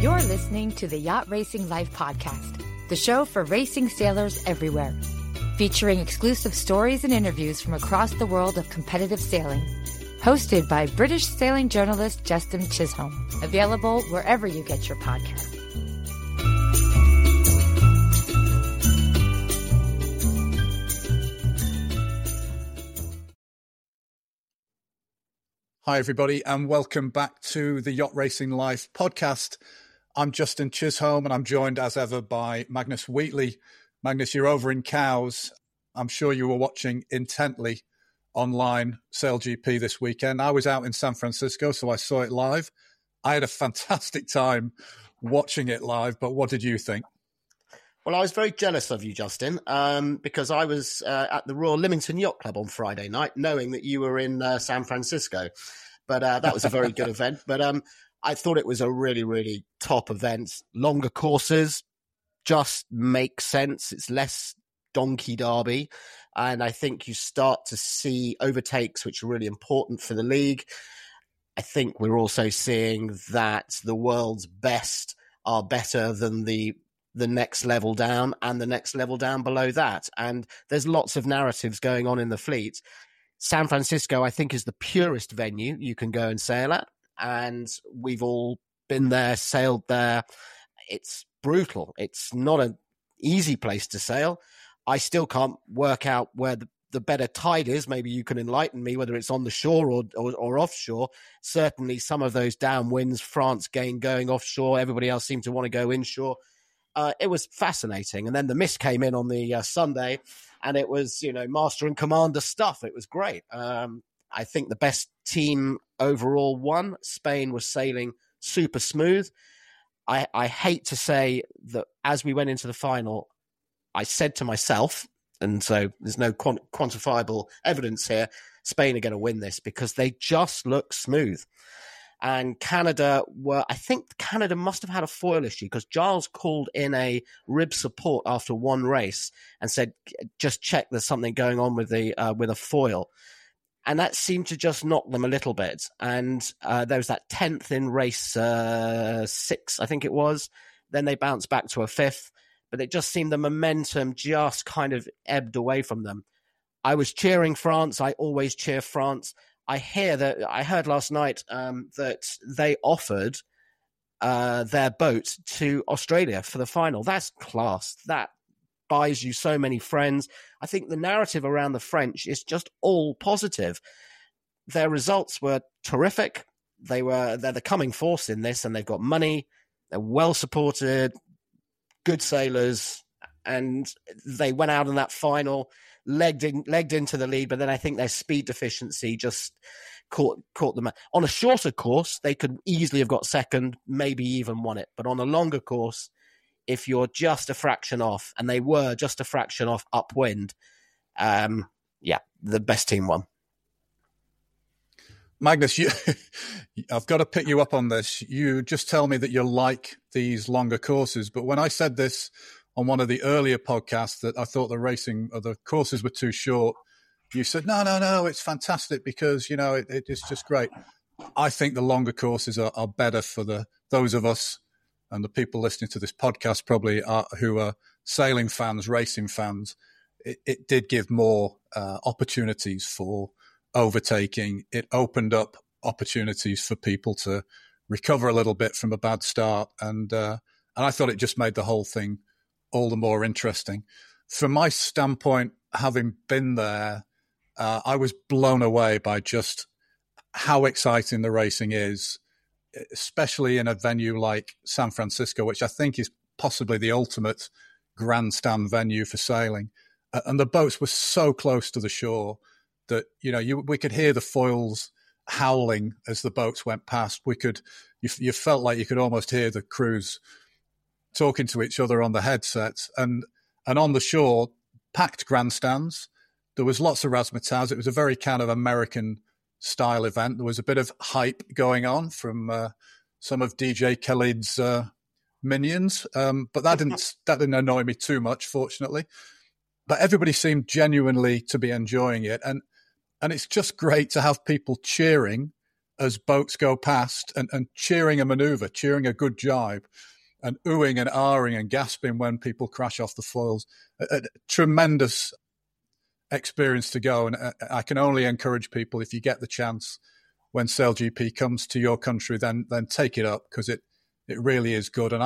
You're listening to the Yacht Racing Life podcast, the show for racing sailors everywhere, featuring exclusive stories and interviews from across the world of competitive sailing. Hosted by British sailing journalist Justin Chisholm. Available wherever you get your podcasts. Hi, everybody, and welcome back to the Yacht Racing Life podcast. I'm Justin Chisholm, and I'm joined as ever by Magnus Wheatley. Magnus, you're over in Cowes. I'm sure you were watching intently online SailGP this weekend. I was out in San Francisco, so I saw it live. I had a fantastic time watching it live, but what did you think? Well, I was very jealous of you, Justin, because I was at the Royal Lymington Yacht Club on Friday night, knowing that you were in San Francisco. But that was a very good event. But I thought it was a really, really top event. Longer courses just make sense. It's less donkey derby. And I think you start to see overtakes, which are really important for the league. I think we're also seeing that the world's best are better than the next level down and the next level down below that. And there's lots of narratives going on in the fleet. San Francisco, I think, is the purest venue you can go and sail at. And we've all been there, sailed there. It's brutal. It's not an easy place to sail. I still can't work out where the better tide is. Maybe you can enlighten me, whether it's on the shore or offshore. Certainly some of those downwinds, France gained going offshore. Everybody else seemed to want to go inshore. It was fascinating. And then the mist came in on the Sunday, and it was, master and commander stuff. It was great. I think the best team overall won. Spain was sailing super smooth. I hate to say that as we went into the final, I said to myself, and so there's no quantifiable evidence here, Spain are going to win this because they just look smooth. And I think Canada must have had a foil issue because Giles called in a rib support after one race and said, just check there's something going on with a foil. And that seemed to just knock them a little bit. And there was that 10th in race 6, I think it was. Then they bounced back to a 5th. But it just seemed the momentum just kind of ebbed away from them. I was cheering France. I always cheer France. I heard last night that they offered their boat to Australia for the final. That's class. That buys you so many friends. I think the narrative around the French is just all positive. Their results were terrific. They're the coming force in this, and they've got money. They're well supported, good sailors, and they went out in that final, legged into the lead, but then I think their speed deficiency just caught them. On a shorter course, they could easily have got second, maybe even won it. But on a longer course, if you're just a fraction off, and they were just a fraction off upwind, the best team won. Magnus, I've got to pick you up on this. You just tell me that you like these longer courses, but when I said this on one of the earlier podcasts that I thought the courses were too short, you said, no, it's fantastic because, it's just great. I think the longer courses are better for those of us and the people listening to this podcast probably who are sailing fans, racing fans. It did give more opportunities for overtaking. It opened up opportunities for people to recover a little bit from a bad start. And I thought it just made the whole thing all the more interesting. From my standpoint, having been there, I was blown away by just how exciting the racing is, especially in a venue like San Francisco, which I think is possibly the ultimate grandstand venue for sailing. And the boats were so close to the shore that, we could hear the foils howling as the boats went past. You felt like you could almost hear the crews talking to each other on the headsets, and on the shore, packed grandstands. There was lots of razzmatazz. It was a very kind of American style event. There was a bit of hype going on from some of DJ Khaled's minions, but that didn't annoy me too much, fortunately. But everybody seemed genuinely to be enjoying it, and it's just great to have people cheering as boats go past and cheering a maneuver, cheering a good jibe, and oohing and ahhing and gasping when people crash off the foils. A tremendous experience to go. And I can only encourage people, if you get the chance, when SailGP comes to your country, then take it up, because it really is good. And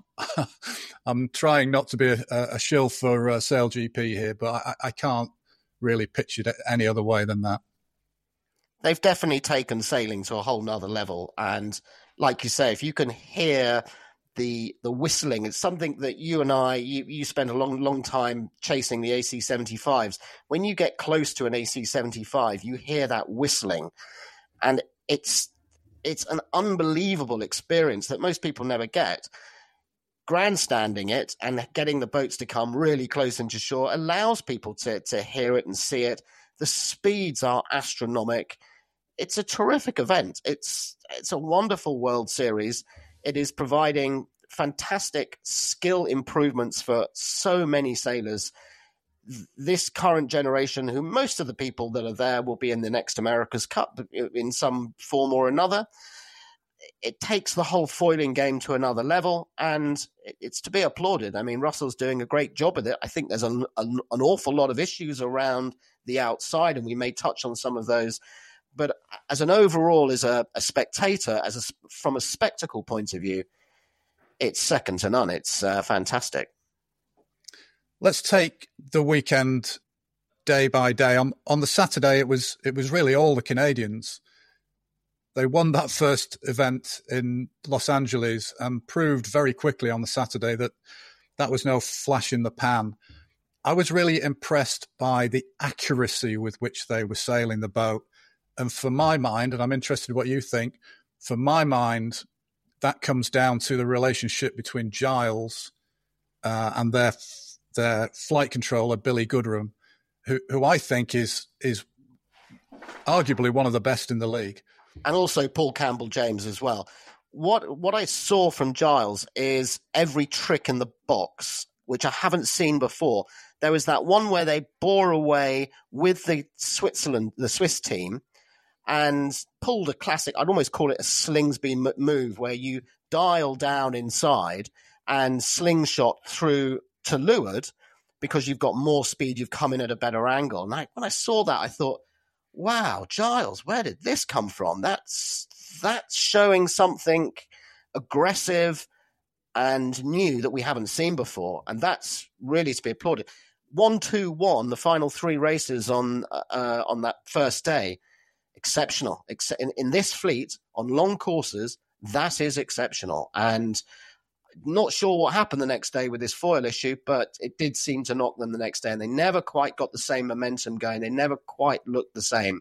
I'm trying not to be a shill for SailGP here, but I can't really pitch it any other way than that. They've definitely taken sailing to a whole nother level. And like you say, if you can hear the whistling, it's something that you and you spent a long time chasing the AC-75s. When you get close to an AC-75, you hear that whistling, and it's an unbelievable experience that most people never get. Grandstanding it and getting the boats to come really close into shore allows people to hear it and see it. The speeds are astronomical. It's a terrific event. It's a wonderful World Series. It is providing fantastic skill improvements for so many sailors. This current generation, who most of the people that are there will be in the next America's Cup in some form or another, it takes the whole foiling game to another level, and it's to be applauded. I mean, Russell's doing a great job with it. I think there's an awful lot of issues around the outside, and we may touch on some of those. But as an overall, as a spectator, from a spectacle point of view, it's second to none. It's fantastic. Let's take the weekend day by day. On the Saturday, it was really all the Canadians. They won that first event in Los Angeles and proved very quickly on the Saturday that was no flash in the pan. I was really impressed by the accuracy with which they were sailing the boat. And for my mind, and I'm interested in what you think, for my mind, that comes down to the relationship between Giles and their flight controller, Billy Goodrum, who I think is arguably one of the best in the league. And also Paul Campbell-James as well. What I saw from Giles is every trick in the box, which I haven't seen before. There was that one where they bore away with the Swiss team, and pulled a classic, I'd almost call it a Slingsby move, where you dial down inside and slingshot through to leeward because you've got more speed, you've come in at a better angle. And when I saw that, I thought, wow, Giles, where did this come from? That's showing something aggressive and new that we haven't seen before, and that's really to be applauded. 1-2-1, the final three races on that first day, exceptional. In this fleet, on long courses, that is exceptional. And not sure what happened the next day with this foil issue, but it did seem to knock them the next day, and they never quite got the same momentum going. They never quite looked the same.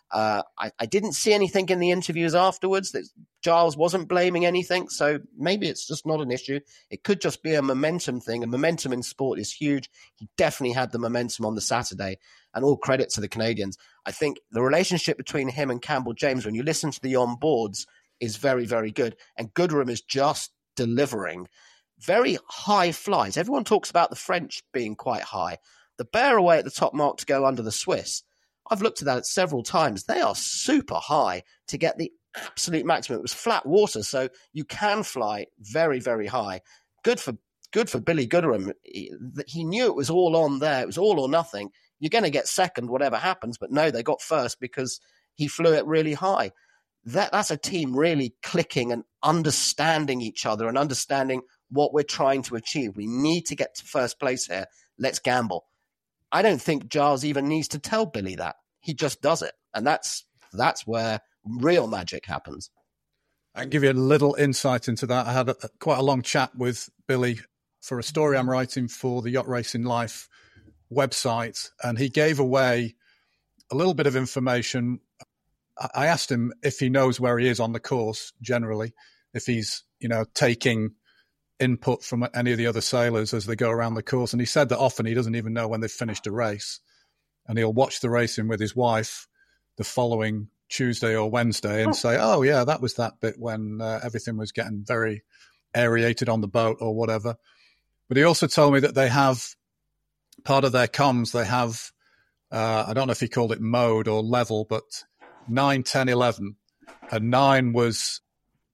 I didn't see anything in the interviews afterwards that Giles wasn't blaming anything, so maybe it's just not an issue. It could just be a momentum thing, and momentum in sport is huge. He definitely had the momentum on the Saturday, and all credit to the Canadians. I think the relationship between him and Campbell-James, when you listen to the onboards, is very, very good, and Goodrum is just delivering very high flights. Everyone talks about the French being quite high. The bear away at the top mark to go under the Swiss, I've looked at that several times. They are super high to get the absolute maximum. It was flat water, so you can fly very, very high. Good for Billy Goodrum. He knew it was all on there. It was all or nothing. You're going to get second, whatever happens. But no, they got first because he flew it really high. That's a team really clicking and understanding each other and understanding what we're trying to achieve. We need to get to first place here. Let's gamble. I don't think Giles even needs to tell Billy that. He just does it. And that's where real magic happens. I can give you a little insight into that. I had quite a long chat with Billy for a story I'm writing for the Yacht Racing Life website, and he gave away a little bit of information. I asked him if he knows where he is on the course generally, if he's, taking input from any of the other sailors as they go around the course. And he said that often he doesn't even know when they've finished a race, and he'll watch the racing with his wife the following Tuesday or Wednesday and say, oh yeah, that was that bit when everything was getting very aerated on the boat or whatever. But he also told me that they have part of their comms, they have, I don't know if he called it mode or level, but 9, 10, 11. and 9 was,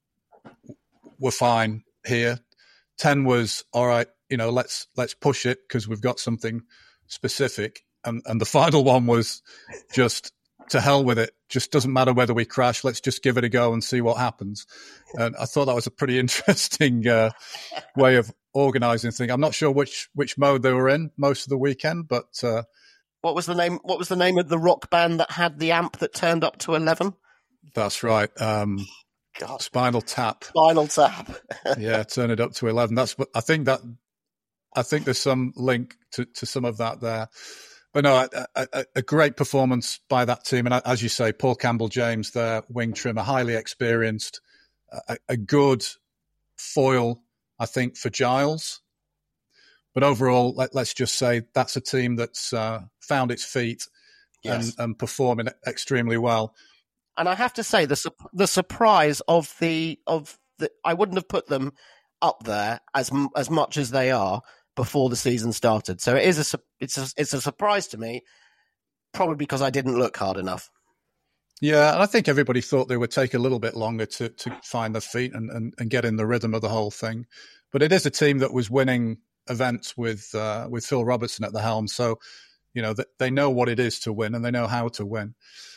we're fine here. 10 was, all right, let's push it because we've got something specific. And the final one was just to hell with it. Just doesn't matter whether we crash. Let's just give it a go and see what happens. And I thought that was a pretty interesting way of organizing things. I'm not sure which mode they were in most of the weekend, but what was the name? What was the name of the rock band that had the amp that turned up to 11? That's right. Spinal Tap. Spinal Tap. Yeah, turn it up to 11. That's what I think there's some link to some of that there. But no, a great performance by that team. And as you say, Paul Campbell-James, their wing trimmer, highly experienced, a good foil, I think, for Giles. But overall, let's just say that's a team that's found its feet and performing extremely well. And I have to say, the surprise of the I wouldn't have put them up there as much as they are before the season started. So it's a surprise to me, probably because I didn't look hard enough. Yeah, and I think everybody thought they would take a little bit longer to find their feet and get in the rhythm of the whole thing. But it is a team that was winning events with Phil Robertson at the helm. So, they know what it is to win and they know how to win.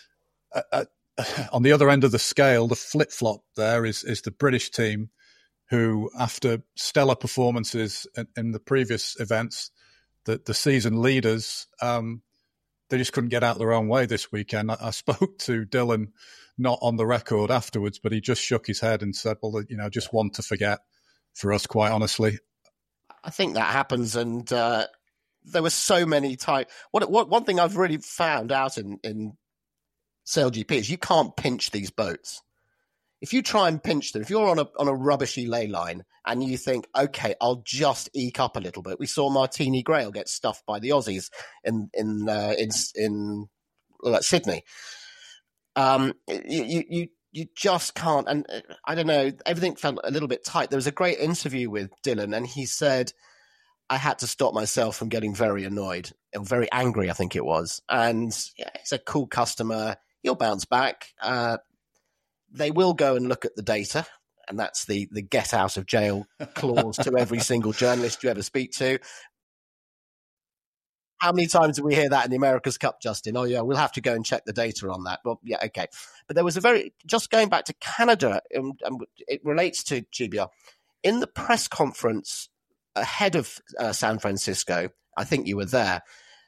On the other end of the scale, the flip-flop there is the British team, who, after stellar performances in the previous events, the season leaders, they just couldn't get out their own way this weekend. I spoke to Dylan, not on the record afterwards, but he just shook his head and said, well, just one to forget for us, quite honestly. I think that happens, and there were so many times. One thing I've really found out in SailGP is you can't pinch these boats. If you try and pinch them, if you're on a rubbishy ley line and you think, okay, I'll just eke up a little bit. We saw Martini Grail get stuffed by the Aussies in Sydney. You just can't. And I don't know, everything felt a little bit tight. There was a great interview with Dylan, and he said, I had to stop myself from getting very annoyed and very angry, I think it was. And yeah, he's a cool customer. He'll bounce back. They will go and look at the data, and that's the get out of jail clause to every single journalist you ever speak to. How many times do we hear that in the America's Cup, Justin? Oh, yeah, we'll have to go and check the data on that. Well, yeah, okay. But there was just going back to Canada, and it relates to GBR. In the press conference ahead of San Francisco, I think you were there,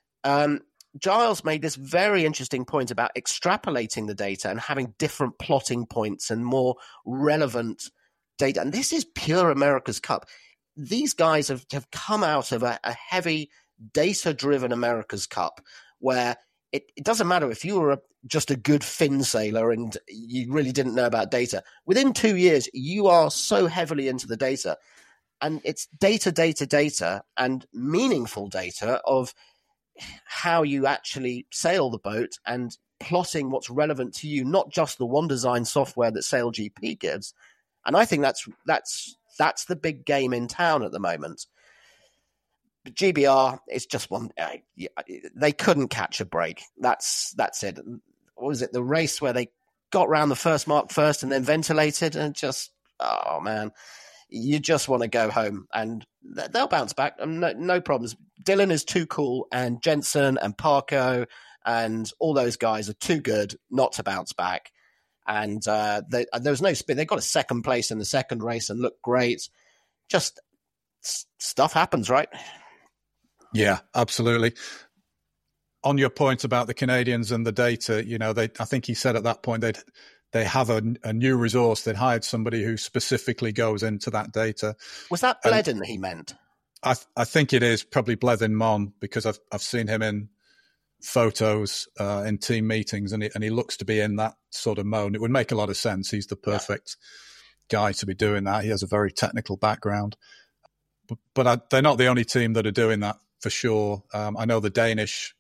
Giles made this very interesting point about extrapolating the data and having different plotting points and more relevant data. And this is pure America's Cup. These guys have come out of a heavy data-driven America's Cup where it doesn't matter if you were just a good fin sailor and you really didn't know about data. Within 2 years, you are so heavily into the data. And it's data, and meaningful data of how you actually sail the boat and plotting what's relevant to you, not just the one design software that SailGP gives. And I think that's the big game in town at the moment. But GBR is just one. They couldn't catch a break. That's it. What was it? The race where they got round the first mark first and then ventilated, and just, oh man, you just want to go home, and they'll bounce back. No problems. Dylan is too cool, and Jensen and Parko and all those guys are too good not to bounce back. And there was no spin. They got a second place in the second race and looked great. Just stuff happens, right? Yeah, absolutely. On your point about the Canadians and the data, I think he said at that point they have a new resource. They'd hired somebody who specifically goes into that data. Was that Bledin that he meant? I think it is probably Bledin Mon, because I've seen him in photos in team meetings, and he looks to be in that sort of mode. It would make a lot of sense. He's the perfect guy to be doing that. He has a very technical background. But they're not the only team that are doing that, for sure. I know the Danish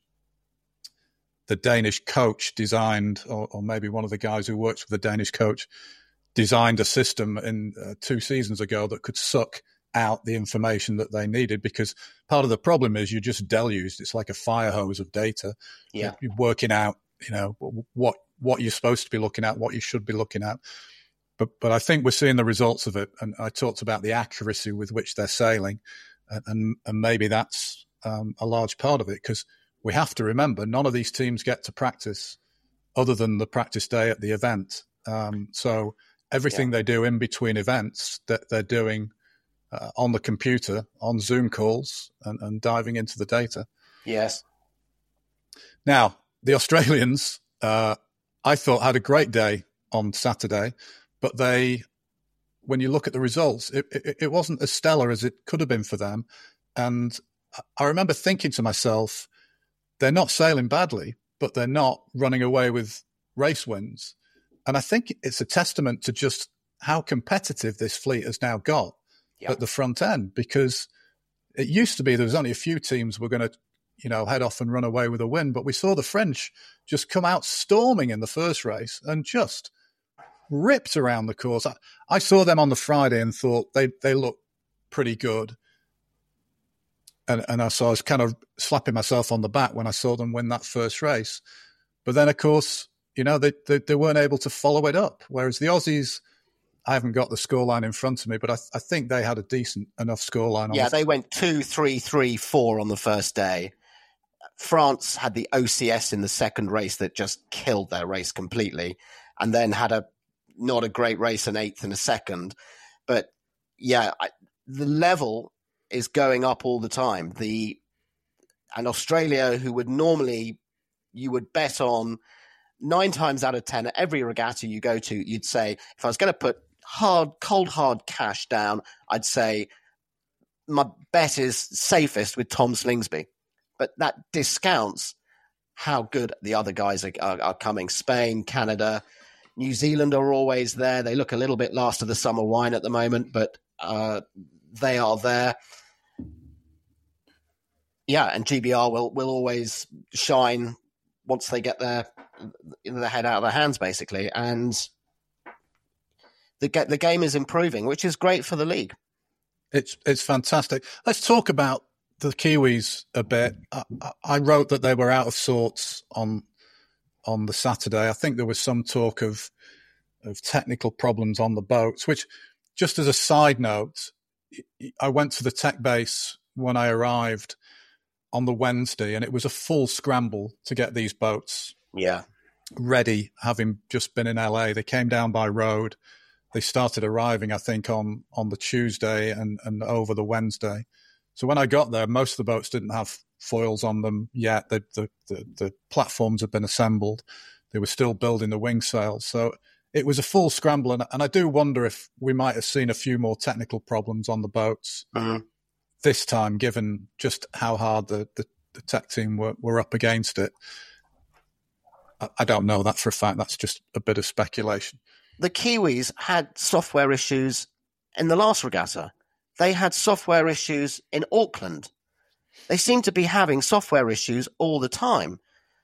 coach designed, or maybe one of the guys who works with the Danish coach designed a system in 2 seasons ago that could suck out the information that they needed, because part of the problem is you're just deluged. It's like a fire hose of data. Yeah. You're working out, what what you're supposed to be looking at, what you should be looking at. But I think we're seeing the results of it. And I talked about the accuracy with which they're sailing, and maybe that's a large part of it, because we have to remember none of these teams get to practice other than the practice day at the event. So everything they do in between events that they're doing on the computer, on Zoom calls, and diving into the data. Yes. Now, the Australians, I thought, had a great day on Saturday, but when you look at the results, it wasn't as stellar as it could have been for them. And I remember thinking to myself, they're not sailing badly, but they're not running away with race wins. And I think it's a testament to just how competitive this fleet has now got at the front end, because it used to be there was only a few teams were going to, head off and run away with a win. But we saw the French just come out storming in the first race and just ripped around the course. I saw them on the Friday and thought they looked pretty good. And so I was kind of slapping myself on the back when I saw them win that first race. But then, of course, they weren't able to follow it up. Whereas the Aussies, I haven't got the scoreline in front of me, but I think they had a decent enough scoreline. Yeah, they went 2-3-3-4 on the first day. France had the OCS in the second race that just killed their race completely, and then had not a great race, an eighth and a second. But yeah, the level is going up all the time. And Australia, who would normally, you would bet on 9 times out of 10 at every regatta you go to, you'd say, if I was going to put cold hard cash down, I'd say my bet is safest with Tom Slingsby. But that discounts how good the other guys are coming. Spain, Canada, New Zealand are always there. They look a little bit last of the summer wine at the moment, but they are there. Yeah, and GBR will always shine once they get their head out of their hands, basically. And the game is improving, which is great for the league. It's fantastic. Let's talk about the Kiwis a bit. I wrote that they were out of sorts on the Saturday. I think there was some talk of technical problems on the boats, which, just as a side note, I went to the tech base when I arrived on the Wednesday, and it was a full scramble to get these boats ready, having just been in LA. They came down by road. They started arriving, I think, on the Tuesday and over the Wednesday. So when I got there, most of the boats didn't have foils on them yet. The platforms had been assembled. They were still building the wing sails. So it was a full scramble. And I do wonder if we might have seen a few more technical problems on the boats this time, given just how hard the tech team were up against it. I don't know that for a fact. That's just a bit of speculation. The Kiwis had software issues in the last regatta. They had software issues in Auckland. They seem to be having software issues all the time.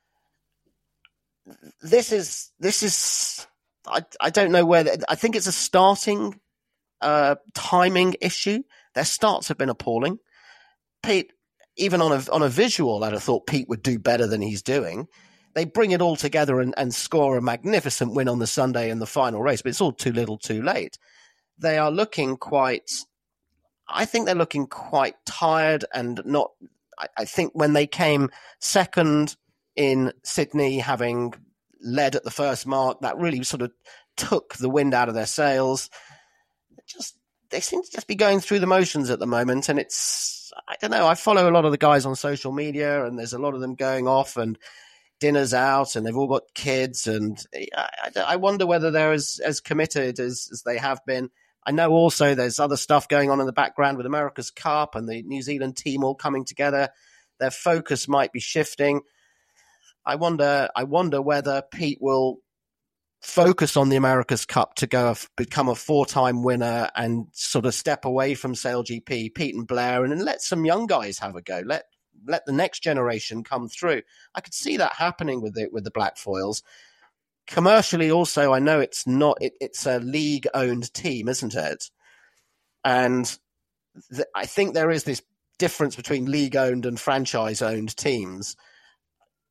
This is I don't know where. I think it's a starting timing issue. Their starts have been appalling. Pete, even on a visual, I'd have thought Pete would do better than he's doing. They bring it all together and score a magnificent win on the Sunday in the final race, but it's all too little too late. They are looking I think they're looking quite tired and not. I think when they came second in Sydney, having led at the first mark, that really sort of took the wind out of their sails. They seem to just be going through the motions at the moment, and I don't know. I follow a lot of the guys on social media, and there's a lot of them going off and dinner's out, and they've all got kids, and I wonder whether they're as committed as they have been. I know also there's other stuff going on in the background with America's Cup and the New Zealand team all coming together. Their focus might be shifting. I wonder whether Pete will focus on the America's Cup to become a 4-time winner and sort of step away from SailGP, Pete and Blair, and then let some young guys have a go. Let the next generation come through. I could see that happening with the Black Foils. Commercially, also, I know it's not. It's a league-owned team, isn't it? And I think there is this difference between league-owned and franchise-owned teams.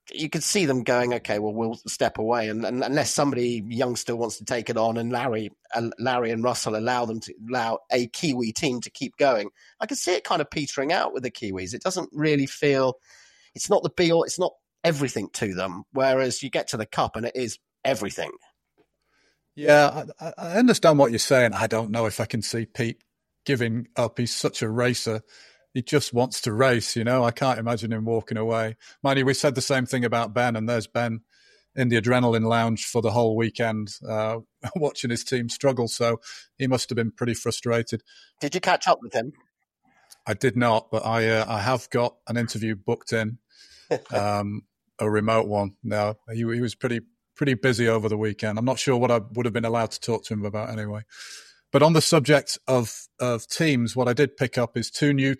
you could see them going, okay, well, we'll step away, and unless somebody young still wants to take it on, and Larry and Russell allow a Kiwi team to keep going, I could see it kind of petering out with the Kiwis. It doesn't really feel, it's not the be all, it's not everything to them. Whereas you get to the Cup and it is everything. Yeah, I understand what you're saying. I don't know if I can see Pete giving up. He's such a racer. He just wants to race, you know. I can't imagine him walking away. Mind you, we said the same thing about Ben, and there's Ben in the adrenaline lounge for the whole weekend, watching his team struggle. So he must have been pretty frustrated. Did you catch up with him? I did not, but I have got an interview booked in, a remote one. No, he was pretty busy over the weekend. I'm not sure what I would have been allowed to talk to him about anyway. But on the subject of teams, what I did pick up is two new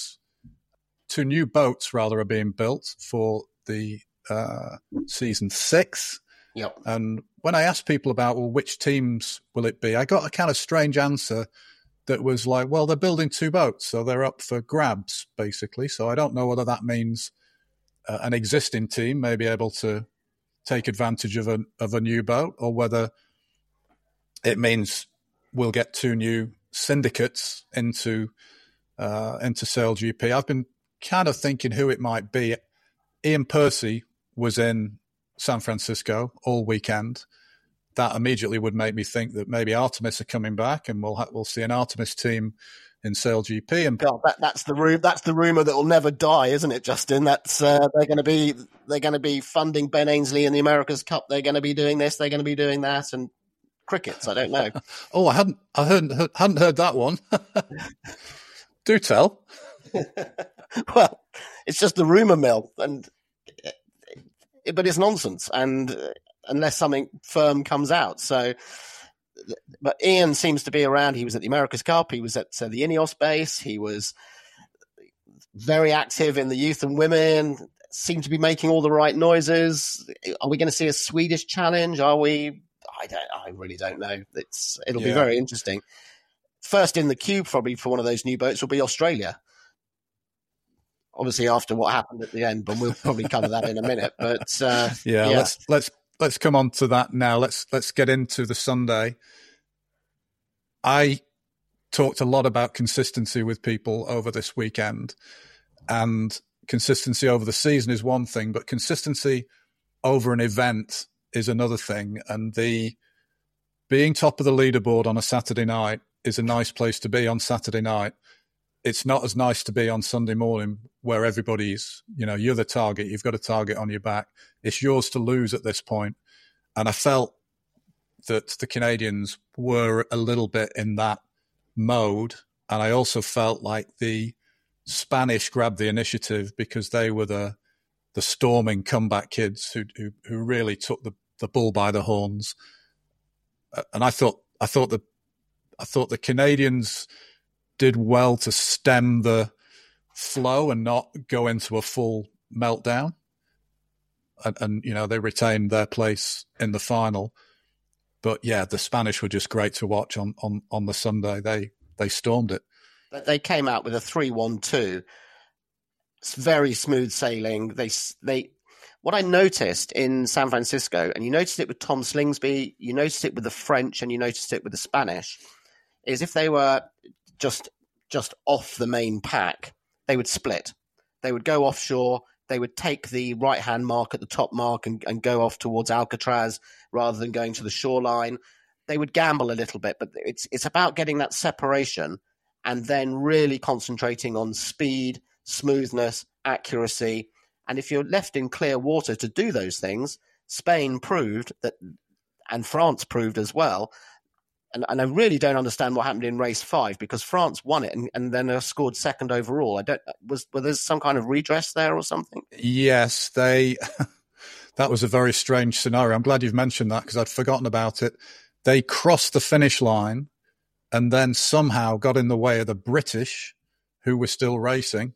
boats rather, are being built for the season 6. Yep. And when I asked people about, well, which teams will it be, I got a kind of strange answer that was like, well, they're building 2 boats, so they're up for grabs, basically. So I don't know whether that means an existing team may be able to take advantage of a new boat, or whether it means we'll get 2 new syndicates into SailGP. I've been kind of thinking who it might be. Ian Percy was in San Francisco all weekend. That immediately would make me think that maybe Artemis are coming back, and we'll see an Artemis team in SailGP. And God, that's the rumor that will never die, isn't it, Justin? That's they're going to be funding Ben Ainsley in the America's Cup. They're going to be doing this. They're going to be doing that. And crickets, I don't know. Oh, I hadn't heard that one. Do tell. Well, it's just the rumor mill, but it's nonsense. And unless something firm comes out, so. But Ian seems to be around. He was at the America's Cup. He was at the Ineos base. He was very active in the youth and women. Seemed to be making all the right noises. Are we going to see a Swedish challenge? Are we? I really don't know. It'll be very interesting. First in the queue, probably for one of those new boats, will be Australia. Obviously, after what happened at the end, but we'll probably cover that in a minute. But let's come on to that now. Let's get into the Sunday. I talked a lot about consistency with people over this weekend, and consistency over the season is one thing, but consistency over an event is another thing. And the being top of the leaderboard on a Saturday night is a nice place to be on Saturday night. It's not as nice to be on Sunday morning where everybody's, you're the target. You've got a target on your back. It's yours to lose at this point. And I felt that the Canadians were a little bit in that mode. And I also felt like the Spanish grabbed the initiative because they were the storming comeback kids who really took the bull by the horns. And I thought the Canadians did well to stem the flow and not go into a full meltdown. And they retained their place in the final. But yeah, the Spanish were just great to watch on the Sunday. They stormed it. They came out with a 3-1-2. It's very smooth sailing. What I noticed in San Francisco, and you noticed it with Tom Slingsby, you noticed it with the French, and you noticed it with the Spanish, is if they were just off the main pack, they would split. They would go offshore. They would take the right-hand mark at the top mark and go off towards Alcatraz rather than going to the shoreline. They would gamble a little bit, but it's about getting that separation and then really concentrating on speed, smoothness, accuracy. And if you're left in clear water to do those things, Spain proved that, and France proved as well. And I really don't understand what happened in race 5 because France won it and then scored second overall. Was there some kind of redress there or something? Yes, that was a very strange scenario. I'm glad you've mentioned that because I'd forgotten about it. They crossed the finish line and then somehow got in the way of the British who were still racing.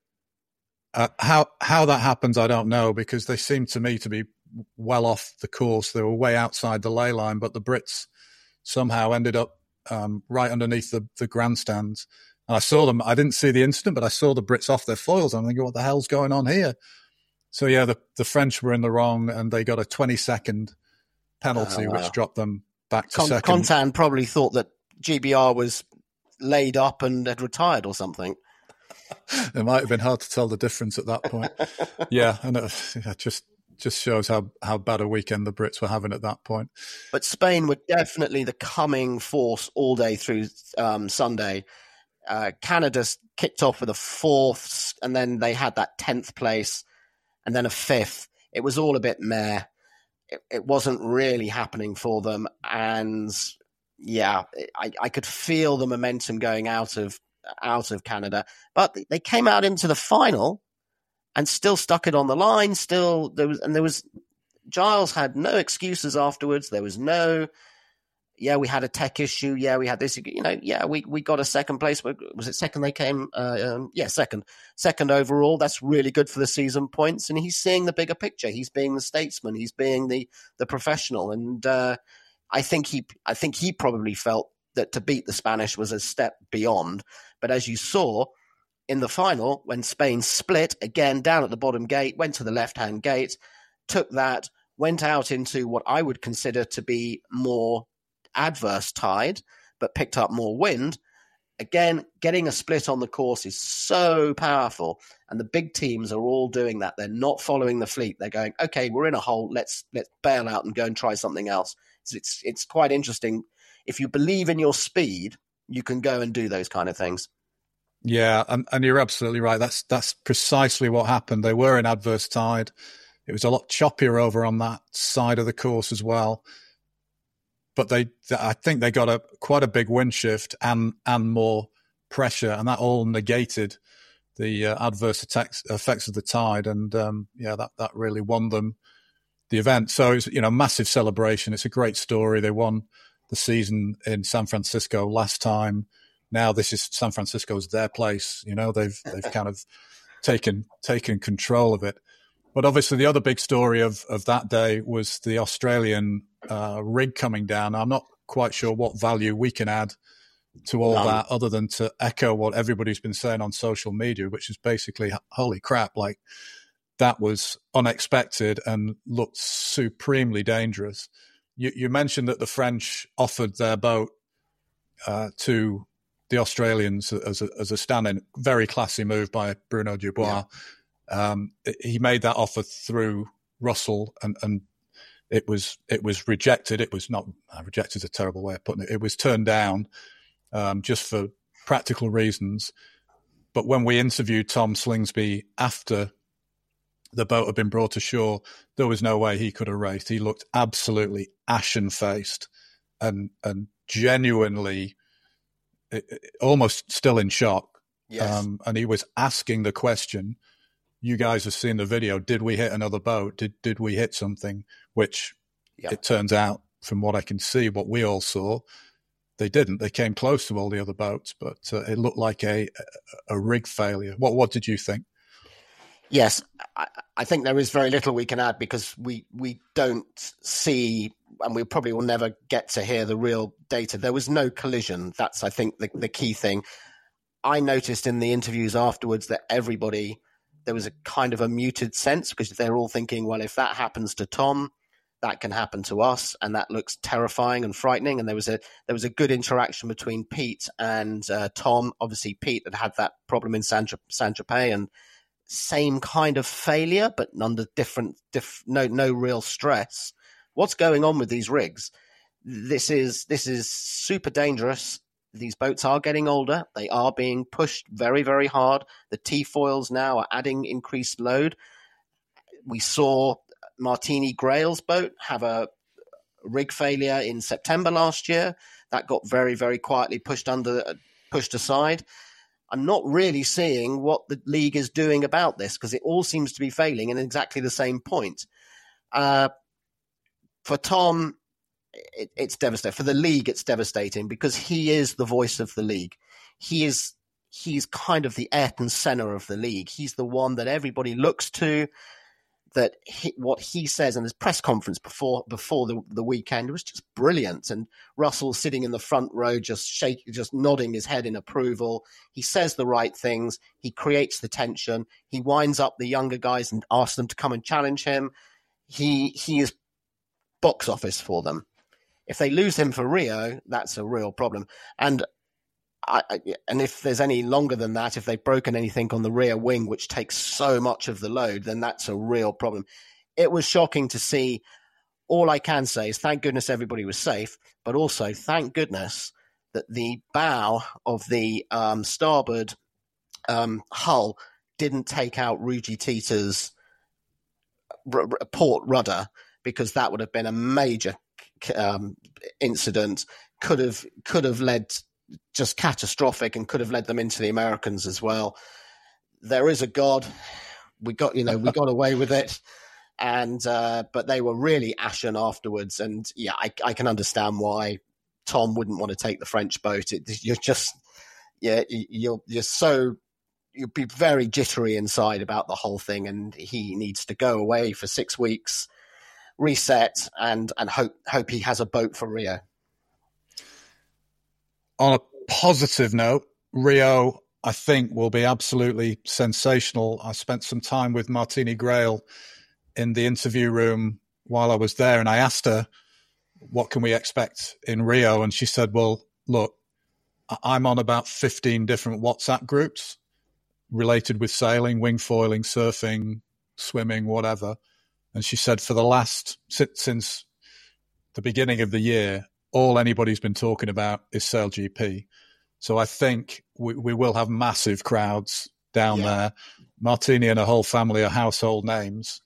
How that happens, I don't know, because they seemed to me to be well off the course. They were way outside the ley line, but the Brits somehow ended up right underneath the grandstands. And I saw them. I didn't see the incident, but I saw the Brits off their foils. I'm thinking, what the hell's going on here? So yeah, the French were in the wrong, and they got a 20-second penalty, which dropped them back to second. Contan probably thought that GBR was laid up and had retired or something. It might have been hard to tell the difference at that point. Yeah, and it just shows how bad a weekend the Brits were having at that point. But Spain were definitely the coming force all day through Sunday. Canada kicked off with a 4th, and then they had that 10th place, and then a 5th. It was all a bit meh. It wasn't really happening for them, and yeah, I could feel the momentum going out of Canada. But they came out into the final and still stuck it on the line. Still, there was Giles had no excuses afterwards. There was no, we had a tech issue. Yeah, we had this. We got a second place. Was it second? They came. Second overall. That's really good for the season points. And he's seeing the bigger picture. He's being the statesman. He's being the professional. And I think he probably felt that to beat the Spanish was a step beyond. But as you saw in the final, when Spain split again down at the bottom gate, went to the left-hand gate, took that, went out into what I would consider to be more adverse tide, but picked up more wind. Again, getting a split on the course is so powerful, and the big teams are all doing that. They're not following the fleet. They're going, okay, we're in a hole. Let's bail out and go and try something else. It's quite interesting. If you believe in your speed, you can go and do those kind of things. Yeah, and you're absolutely right. That's precisely what happened. They were in adverse tide. It was a lot choppier over on that side of the course as well. But I think they got quite a big wind shift and more pressure, and that all negated the adverse effects of the tide. And that really won them the event. So it's massive celebration. It's a great story. They won the season in San Francisco last time. Now this is San Francisco's their place. They've kind of taken control of it. But obviously the other big story of that day was the Australian rig coming down. I'm not quite sure what value we can add to all that other than to echo what everybody's been saying on social media, which is basically, holy crap, like that was unexpected and looked supremely dangerous. You mentioned that the French offered their boat to the Australians as a stand-in. Very classy move by Bruno Dubois. Yeah. He made that offer through Russell, and it was rejected. It was not rejected is a terrible way of putting it. It was turned down just for practical reasons. But when we interviewed Tom Slingsby after the boat had been brought ashore, there was no way he could have raced. He looked absolutely ashen-faced and genuinely almost still in shock. Yes. And he was asking the question, you guys have seen the video, did we hit another boat? Did we hit something? Which it turns out, from what I can see, what we all saw, they didn't. They came close to all the other boats, but it looked like a rig failure. What did you think? Yes, I think there is very little we can add because we don't see, and we probably will never get to hear the real data. There was no collision. That's, I think, the key thing. I noticed in the interviews afterwards that there was a kind of a muted sense because they're all thinking, well, if that happens to Tom, that can happen to us, and that looks terrifying and frightening. And there was a good interaction between Pete and Tom. Obviously, Pete had that problem in Saint-Tropez, and same kind of failure, but under no real stress. What's going on with these rigs? This is super dangerous. These boats are getting older. They are being pushed very, very hard. The T-foils now are adding increased load. We saw Martini Grail's boat have a rig failure in September last year. That got very, very quietly pushed aside. I'm not really seeing what the league is doing about this because it all seems to be failing in exactly the same point. For Tom, it's devastating. For the league, it's devastating because he is the voice of the league. He's kind of the Ayrton Senna of the league. He's the one that everybody looks to. that what he says in his press conference before the weekend was just brilliant. And Russell sitting in the front row, just nodding his head in approval. He says the right things. He creates the tension. He winds up the younger guys and asks them to come and challenge him. He is box office for them. If they lose him for Rio, that's a real problem. And if there's any longer than that, if they've broken anything on the rear wing, which takes so much of the load, then that's a real problem. It was shocking to see. All I can say is thank goodness everybody was safe, but also thank goodness that the bow of the starboard hull didn't take out Rudi Tita's port rudder, because that would have been a major incident. Could have led just catastrophic, and could have led them into the Americans as well. There is a God. We got away with it, and but they were really ashen afterwards. And yeah, I can understand why Tom wouldn't want to take the French boat. You'll be very jittery inside about the whole thing, and he needs to go away for 6 weeks, reset, and hope he has a boat for Rio. On a positive note, Rio, I think, will be absolutely sensational. I spent some time with Martini Grail in the interview room while I was there, and I asked her, what can we expect in Rio? And she said, well, look, I'm on about 15 different WhatsApp groups related with sailing, wing foiling, surfing, swimming, whatever. And she said since the beginning of the year, all anybody's been talking about is SailGP. So I think we will have massive crowds down there. Martini and her whole family are household names.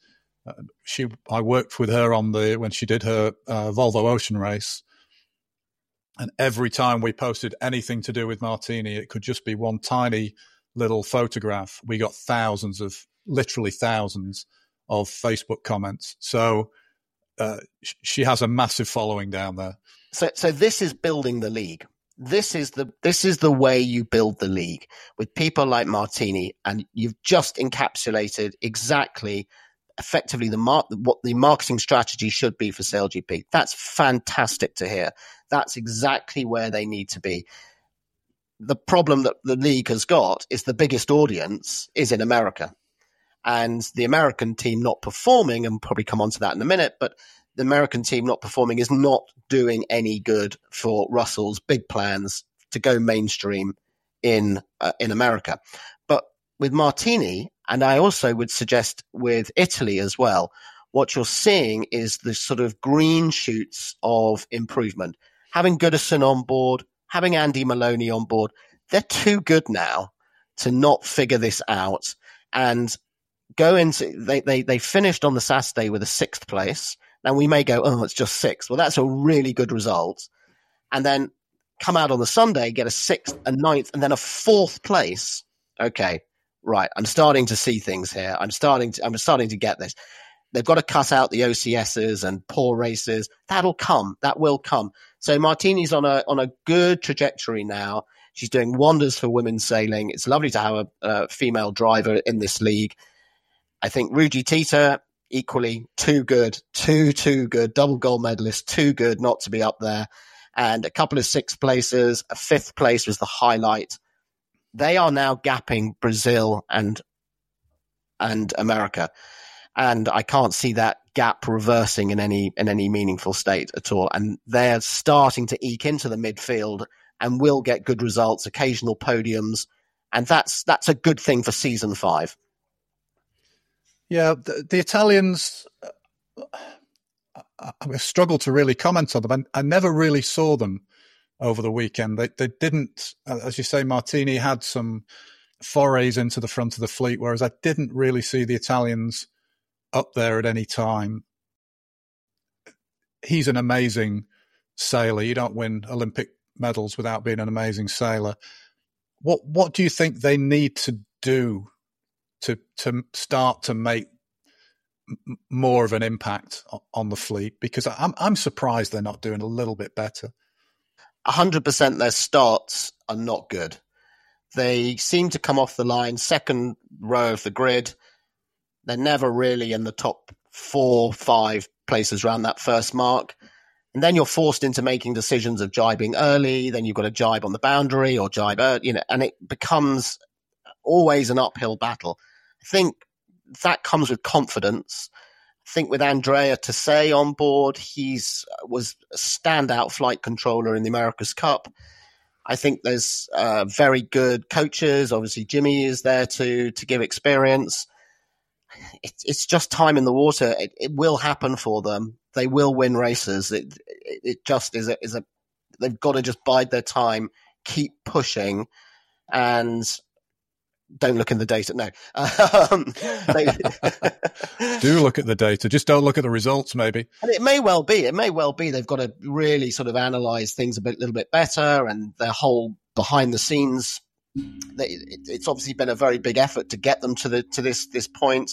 I worked with her when she did her Volvo Ocean Race. And every time we posted anything to do with Martini, it could just be one tiny little photograph. We got literally thousands of Facebook comments. So she has a massive following down there. So this is building the league. This is the way you build the league, with people like Martini, and you've just encapsulated exactly, effectively, what the marketing strategy should be for SailGP. That's fantastic to hear. That's exactly where they need to be. The problem that the league has got is the biggest audience is in America, and the American team not performing, and we'll probably come on to that in a minute, but the American team not performing is not doing any good for Russell's big plans to go mainstream in America. But with Martini, and I also would suggest with Italy as well, what you're seeing is the sort of green shoots of improvement. Having Goodison on board, having Andy Maloney on board, they're too good now to not figure this out and go into. They finished on the Saturday with a 6th place. Now we may go, oh, it's just 6th. Well, that's a really good result. And then come out on the Sunday, get a 6th, a 9th, and then a 4th place. Okay, right. I'm starting to see things here. I'm starting to get this. They've got to cut out the OCSs and poor races. That'll come. That will come. So Martini's on a good trajectory now. She's doing wonders for women's sailing. It's lovely to have a female driver in this league. I think Rudi Tita, equally too good, too good, double gold medalist, too good not to be up there. And a couple of 6th places, a 5th place was the highlight. They are now gapping Brazil and America. And I can't see that gap reversing in any meaningful state at all. And they're starting to eke into the midfield and will get good results, occasional podiums. And that's a good thing for season 5. Yeah, the Italians, I struggle to really comment on them. I never really saw them over the weekend. They didn't, as you say, Martini had some forays into the front of the fleet, whereas I didn't really see the Italians up there at any time. He's an amazing sailor. You don't win Olympic medals without being an amazing sailor. What do you think they need to do to start to make more of an impact on the fleet? Because I'm surprised they're not doing a little bit better. 100% their starts are not good. They seem to come off the line, second row of the grid. They're never really in the top 4, 5 places around that first mark. And then you're forced into making decisions of jibing early. Then you've got to jibe on the boundary or jibe early, and it becomes always an uphill battle. I think that comes with confidence. I think with Andrea Tessé on board, was a standout flight controller in the America's Cup. I think there's very good coaches. Obviously, Jimmy is there to give experience. It's just time in the water. It will happen for them. They will win races. It just is a they've got to just bide their time, keep pushing, and don't look in the data. No. Do look at the data. Just don't look at the results, maybe. And it may well be. They've got to really sort of analyze things a little bit better, and their whole behind the scenes. It's obviously been a very big effort to get them to this point.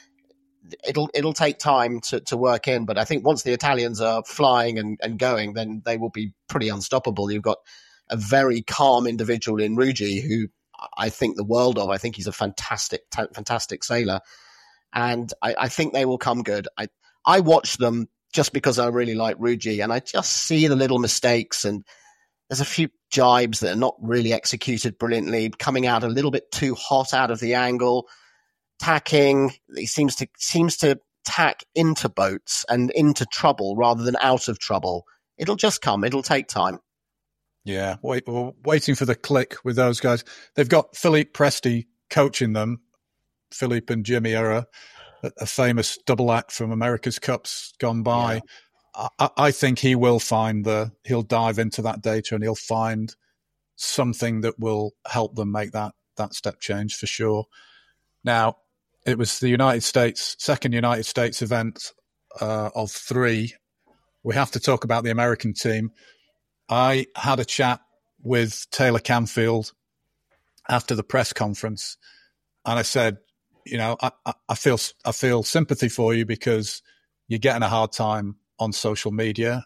It'll take time to work in, but I think once the Italians are flying and going, then they will be pretty unstoppable. You've got a very calm individual in Ruggi who I think the world of. I think he's a fantastic sailor, and I think they will come good. I watch them just because I really like Ruggi, and I just see the little mistakes, and there's a few jibes that are not really executed brilliantly, coming out a little bit too hot out of the angle, tacking. He seems to tack into boats and into trouble rather than out of trouble. It'll just come. It'll take time. Yeah, we're waiting for the click with those guys. They've got Philippe Presti coaching them. Philippe and Jimmy are a famous double act from America's Cups gone by. Yeah. I think he will he'll dive into that data and he'll find something that will help them make that step change for sure. Now, it was the second United States event of 3. We have to talk about the American team. I had a chat with Taylor Canfield after the press conference, and I said, I feel sympathy for you because you're getting a hard time on social media.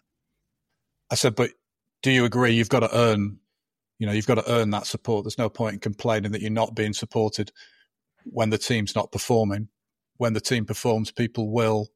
I said, but do you agree you've got to earn that support? There's no point in complaining that you're not being supported when the team's not performing. When the team performs, people will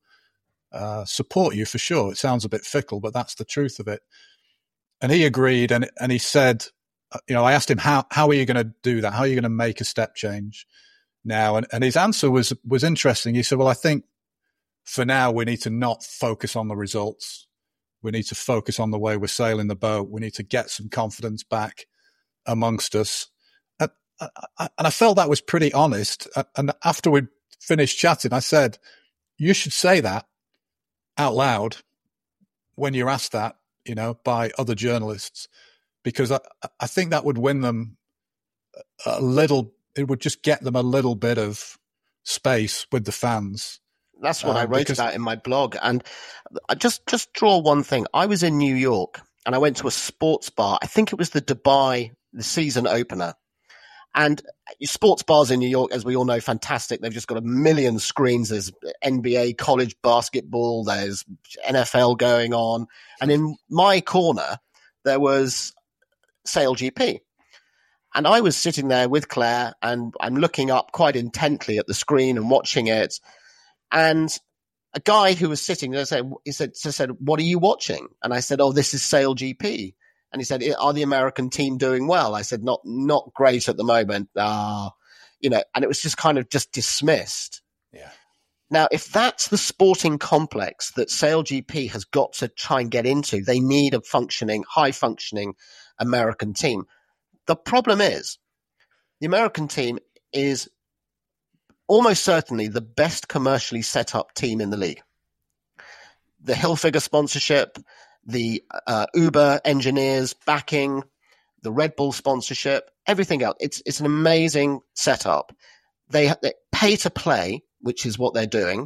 support you for sure. It sounds a bit fickle, but that's the truth of it. And he agreed, and he said, I asked him, how are you going to do that? How are you going to make a step change now? And his answer was interesting. He said, well, I think for now we need to not focus on the results. We need to focus on the way we're sailing the boat. We need to get some confidence back amongst us. And I felt that was pretty honest. And after we finished chatting, I said, you should say that out loud when you're asked that, by other journalists, because I think that would win them a little. It would just get them a little bit of space with the fans. That's what I wrote about in my blog. And I just draw one thing. I was in New York and I went to a sports bar. I think it was the season opener. And sports bars in New York, as we all know, fantastic. They've just got a million screens. There's NBA, college basketball, there's NFL going on. And in my corner, there was SailGP. And I was sitting there with Claire, and I'm looking up quite intently at the screen and watching it. And a guy who was sitting there said, what are you watching? And I said, oh, this is SailGP. And he said, are the American team doing well? I said, not great at the moment. And it was just kind of just dismissed. Yeah. Now, if that's the sporting complex that SailGP has got to try and get into, they need a high-functioning American team. The problem is the American team is almost certainly the best commercially set up team in the league. The Hilfiger sponsorship, the Uber engineers backing, the Red Bull sponsorship, everything else. It's an amazing setup. They pay to play, which is what they're doing,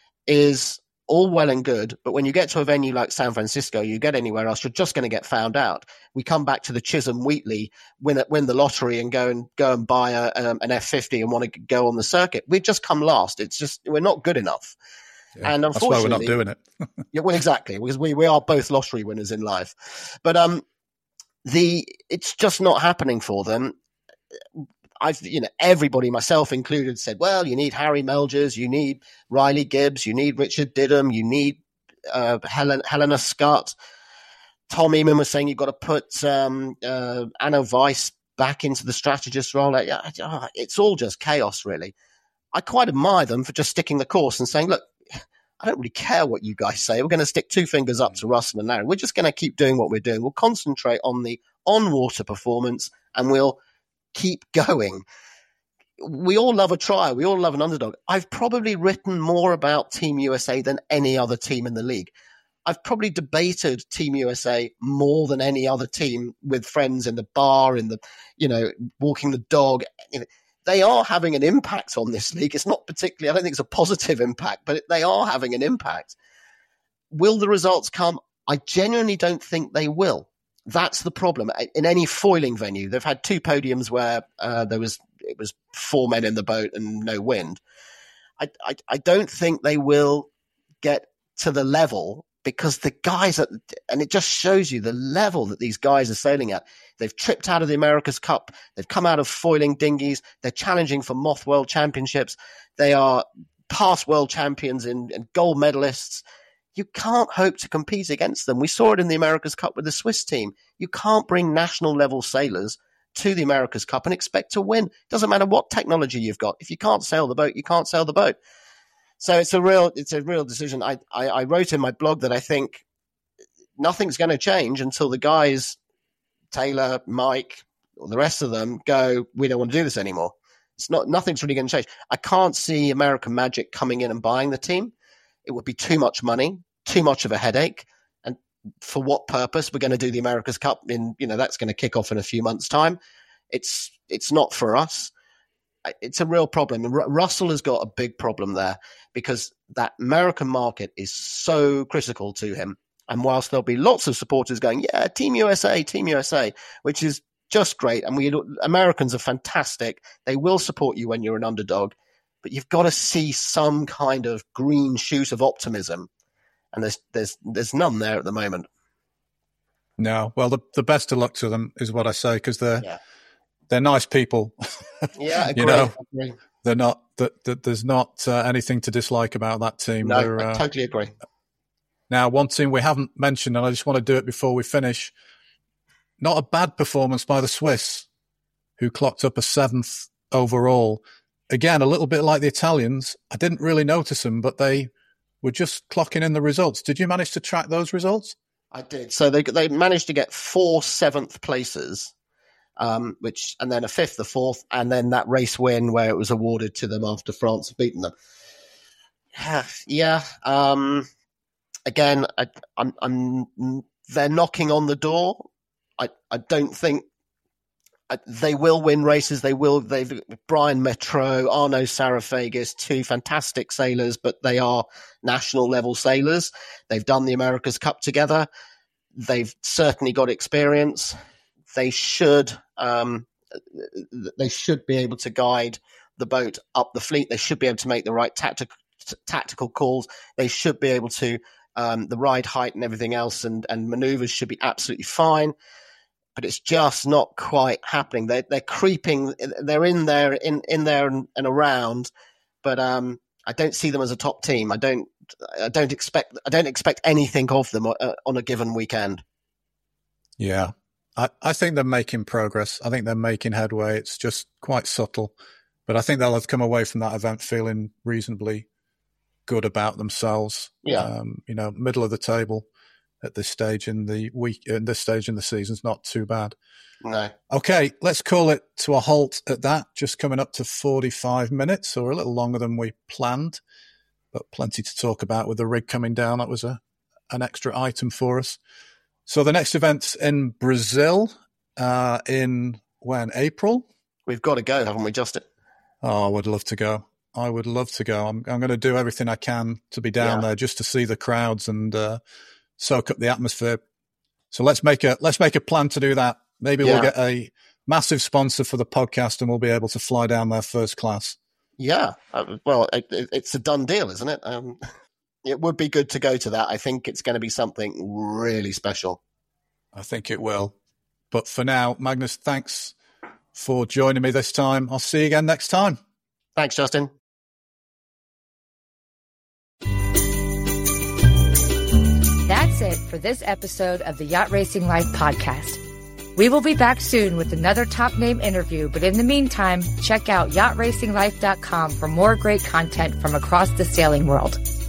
is all well and good. But when you get to a venue like San Francisco, you get anywhere else, you're just going to get found out. We come back to the Chisholm Wheatley, win the lottery and go and buy an F50 and want to go on the circuit. We've just come last. It's just, we're not good enough. Yeah, and unfortunately, that's why we're not doing it. Yeah, well, exactly, because we are both lottery winners in life. But it's just not happening for them. everybody, myself included, said, well, you need Harry Melgers, you need Riley Gibbs, you need Richard Diddham, you need Helena Scott. Tom Eamon was saying you've got to put Anna Weiss back into the strategist role. It's all just chaos, really. I quite admire them for just sticking the course and saying, look, I don't really care what you guys say. We're going to stick two fingers up to Russell and Larry. We're just going to keep doing what we're doing. We'll concentrate on the on-water performance and we'll keep going. We all love a try. We all love an underdog. I've probably written more about Team USA than any other team in the league. I've probably debated Team USA more than any other team with friends in the bar, walking the dog. They are having an impact on this league. It's not particularly, I don't think it's a positive impact, but they are having an impact. Will the results come? I genuinely don't think they will. That's the problem. In any foiling venue, they've had two podiums where it was 4 men in the boat and no wind. I don't think they will get to the level, because the guys and it just shows you the level that these guys are sailing at. They've tripped out of the America's Cup. They've come out of foiling dinghies. They're challenging for Moth World Championships. They are past world champions and gold medalists. You can't hope to compete against them. We saw it in the America's Cup with the Swiss team. You can't bring national level sailors to the America's Cup and expect to win. Doesn't matter what technology you've got. If you can't sail the boat, you can't sail the boat. So it's a real decision. I wrote in my blog that I think nothing's going to change until the guys, Taylor, Mike, or the rest of them go, we don't want to do this anymore. Nothing's really going to change. I can't see American Magic coming in and buying the team. It would be too much money, too much of a headache. And for what purpose? We're going to do the America's Cup that's going to kick off in a few months' time. It's not for us. It's a real problem. And Russell has got a big problem there because that American market is so critical to him. And whilst there'll be lots of supporters going, yeah, Team USA, which is just great. And Americans are fantastic. They will support you when you're an underdog, but you've got to see some kind of green shoot of optimism. And there's none there at the moment. No. Well, the best of luck to them is what I say, because they're nice people. Yeah, agree. They're not. There's not anything to dislike about that team. No, I totally agree. Now, one team we haven't mentioned, and I just want to do it before we finish. Not a bad performance by the Swiss, who clocked up a 7th overall. Again, a little bit like the Italians. I didn't really notice them, but they were just clocking in the results. Did you manage to track those results? I did. So they managed to get 4 7th places. And then a 5th, a 4th, and then that race win where it was awarded to them after France had beaten them. Yeah. Again, they're knocking on the door. I don't think they will win races. They've Brian Metro, Arnaud Sarafagis, 2 fantastic sailors, but they are national level sailors. They've done the America's Cup together. They've certainly got experience. They should be able to guide the boat up the fleet. They should be able to make the right tactical calls. They should be able to the ride height and everything else, and maneuvers should be absolutely fine. But it's just not quite happening. They're creeping. They're in there and around, but I don't see them as a top team. I don't expect anything of them on a given weekend. Yeah. I think they're making progress. I think they're making headway. It's just quite subtle. But I think they'll have come away from that event feeling reasonably good about themselves. Yeah. Middle of the table at this stage in the week, in this stage in the season is not too bad. No. Okay, let's call it to a halt at that. Just coming up to 45 minutes, or a little longer than we planned, but plenty to talk about with the rig coming down. That was an extra item for us. So the next event's in Brazil in April? We've got to go, haven't we, Justin? Oh, I would love to go. I'm going to do everything I can to be down there just to see the crowds and soak up the atmosphere. So let's make a plan to do that. Maybe we'll get a massive sponsor for the podcast and we'll be able to fly down there first class. Yeah. Well, it's a done deal, isn't it? It would be good to go to that. I think it's going to be something really special. I think it will. But for now, Magnus, thanks for joining me this time. I'll see you again next time. Thanks, Justin. That's it for this episode of the Yacht Racing Life podcast. We will be back soon with another top name interview, but in the meantime, check out yachtracinglife.com for more great content from across the sailing world.